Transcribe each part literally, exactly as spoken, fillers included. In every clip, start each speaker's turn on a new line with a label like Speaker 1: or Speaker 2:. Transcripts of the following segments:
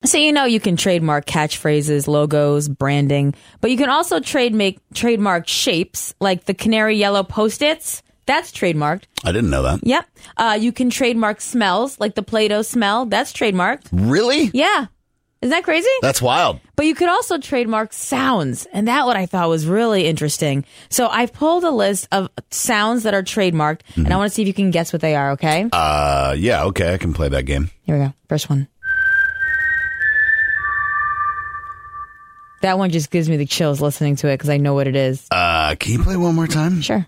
Speaker 1: So, you know, you can trademark catchphrases, logos, branding, but you can also trade make trademark shapes like the canary yellow Post-its. That's trademarked.
Speaker 2: I didn't know that.
Speaker 1: Yep. Uh, you can trademark smells like the Play-Doh smell. That's trademarked.
Speaker 2: Really?
Speaker 1: Yeah. Isn't that crazy?
Speaker 2: That's wild.
Speaker 1: But you could also trademark sounds. And that what I thought was really interesting. So I pulled a list of sounds that are trademarked, mm-hmm. and I want to see if you can guess what they are, okay?
Speaker 2: Uh, yeah, okay. I can play that game.
Speaker 1: Here we go. First one. That one just gives me the chills listening to it because I know what it is.
Speaker 2: Uh, can you play one more time?
Speaker 1: Sure.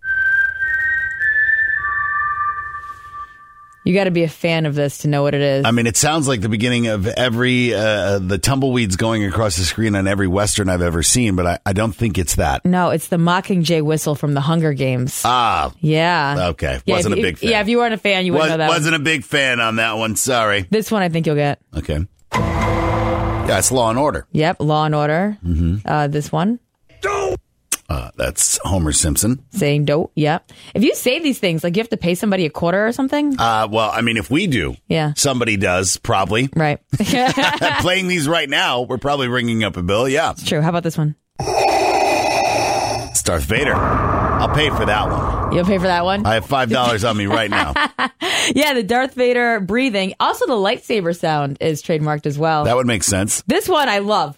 Speaker 1: You got to be a fan of this to know what it is.
Speaker 2: I mean, it sounds like the beginning of every, uh, the tumbleweeds going across the screen on every Western I've ever seen, but I, I don't think it's that.
Speaker 1: No, it's the Mockingjay whistle from the Hunger Games.
Speaker 2: Ah.
Speaker 1: Yeah.
Speaker 2: Okay.
Speaker 1: Yeah,
Speaker 2: wasn't
Speaker 1: if,
Speaker 2: a big fan.
Speaker 1: Yeah, if you weren't a fan, you wouldn't
Speaker 2: Was,
Speaker 1: know that
Speaker 2: Wasn't
Speaker 1: one.
Speaker 2: a big fan on that one. Sorry.
Speaker 1: This one I think you'll get.
Speaker 2: Okay. Yeah, it's Law and Order.
Speaker 1: Yep, Law and Order.
Speaker 2: Mm-hmm.
Speaker 1: Uh, this one.
Speaker 2: Uh, that's Homer Simpson.
Speaker 1: Saying dope, yep. If you say these things, like you have to pay somebody a quarter or something?
Speaker 2: Uh, well, I mean, if we do,
Speaker 1: yeah,
Speaker 2: somebody does, probably.
Speaker 1: Right.
Speaker 2: Playing these right now, we're probably ringing up a bill, yeah.
Speaker 1: It's true. How about this one?
Speaker 2: It's Darth Vader. I'll pay for that one.
Speaker 1: You'll pay for that one?
Speaker 2: I have five dollars on me right now.
Speaker 1: Yeah, the Darth Vader breathing. Also, the lightsaber sound is trademarked as well.
Speaker 2: That would make sense.
Speaker 1: This one I love.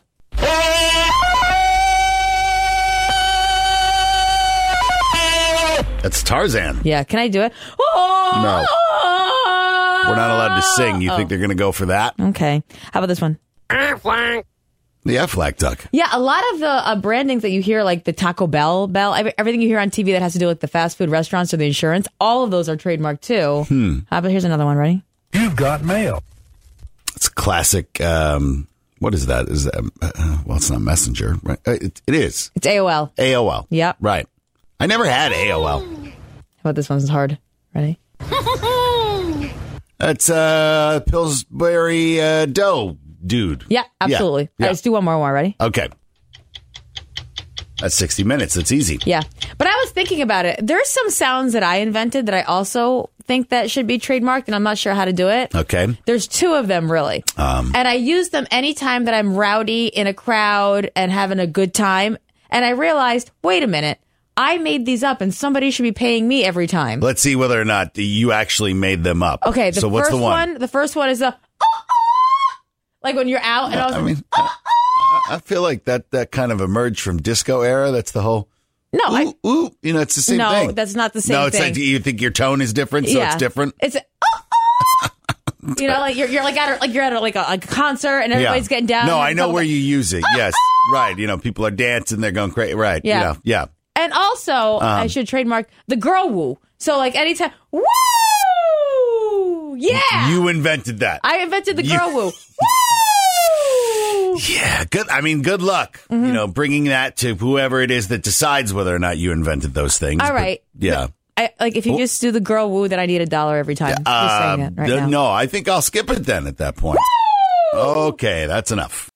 Speaker 2: That's Tarzan.
Speaker 1: Yeah, can I do it? Oh,
Speaker 2: no. We're not allowed to sing. You oh. think they're going to go for that?
Speaker 1: Okay. How about this one?
Speaker 2: The Aflac duck.
Speaker 1: Yeah, a lot of the uh, brandings that you hear, like the Taco Bell bell, everything you hear on T V that has to do with the fast food restaurants or the insurance, all of those are trademarked too.
Speaker 2: Hmm.
Speaker 1: How about here's another one. Ready?
Speaker 3: You've got mail.
Speaker 2: It's classic. Um, what is that? Is that, uh, well, it's not Messenger, right? It, it is.
Speaker 1: It's A O L.
Speaker 2: A O L.
Speaker 1: Yep.
Speaker 2: Right. I never had A O L.
Speaker 1: How about this one's hard? Ready?
Speaker 2: That's uh, Pillsbury uh, Dough dude.
Speaker 1: Yeah, absolutely.
Speaker 2: Yeah, yeah.
Speaker 1: All right, let's do one more one. Ready?
Speaker 2: Okay. That's sixty minutes. That's easy.
Speaker 1: Yeah. But I was thinking about it. There's some sounds that I invented that I also think that should be trademarked, and I'm not sure how to do it.
Speaker 2: Okay.
Speaker 1: There's two of them, really.
Speaker 2: Um,
Speaker 1: and I use them anytime that I'm rowdy in a crowd and having a good time. And I realized, wait a minute. I made these up, and somebody should be paying me every time.
Speaker 2: Let's see whether or not you actually made them up.
Speaker 1: Okay, the
Speaker 2: so
Speaker 1: first
Speaker 2: what's the one?
Speaker 1: one? The first one is a like when you're out. And I, was
Speaker 2: I mean, I, I feel like that that kind of emerged from disco era. That's the whole.
Speaker 1: No,
Speaker 2: ooh,
Speaker 1: I,
Speaker 2: ooh, you know, it's the same
Speaker 1: no,
Speaker 2: thing.
Speaker 1: No, that's not the same.
Speaker 2: No, it's
Speaker 1: thing.
Speaker 2: like you think your tone is different, so
Speaker 1: yeah.
Speaker 2: it's different.
Speaker 1: It's. A, you know, like you're you're like at a, like you're at a, like a, a concert and everybody's
Speaker 2: yeah.
Speaker 1: getting down.
Speaker 2: No, I know where you use it. Yes, right. You know, people are dancing, they're going crazy. Right.
Speaker 1: Yeah.
Speaker 2: Yeah. Yeah.
Speaker 1: And also, um, I should trademark the girl woo. So, like, anytime, woo! Yeah!
Speaker 2: You invented that.
Speaker 1: I invented the girl
Speaker 2: you-
Speaker 1: woo. Woo!
Speaker 2: Yeah, good. I mean, good luck, mm-hmm. you know, bringing that to whoever it is that decides whether or not you invented those things.
Speaker 1: All right.
Speaker 2: But, yeah.
Speaker 1: I, like, if you just do the girl woo, then I need a dollar every time.
Speaker 2: Uh,
Speaker 1: just saying it right now.
Speaker 2: No, I think I'll skip it then at that point.
Speaker 1: Woo!
Speaker 2: Okay, that's enough.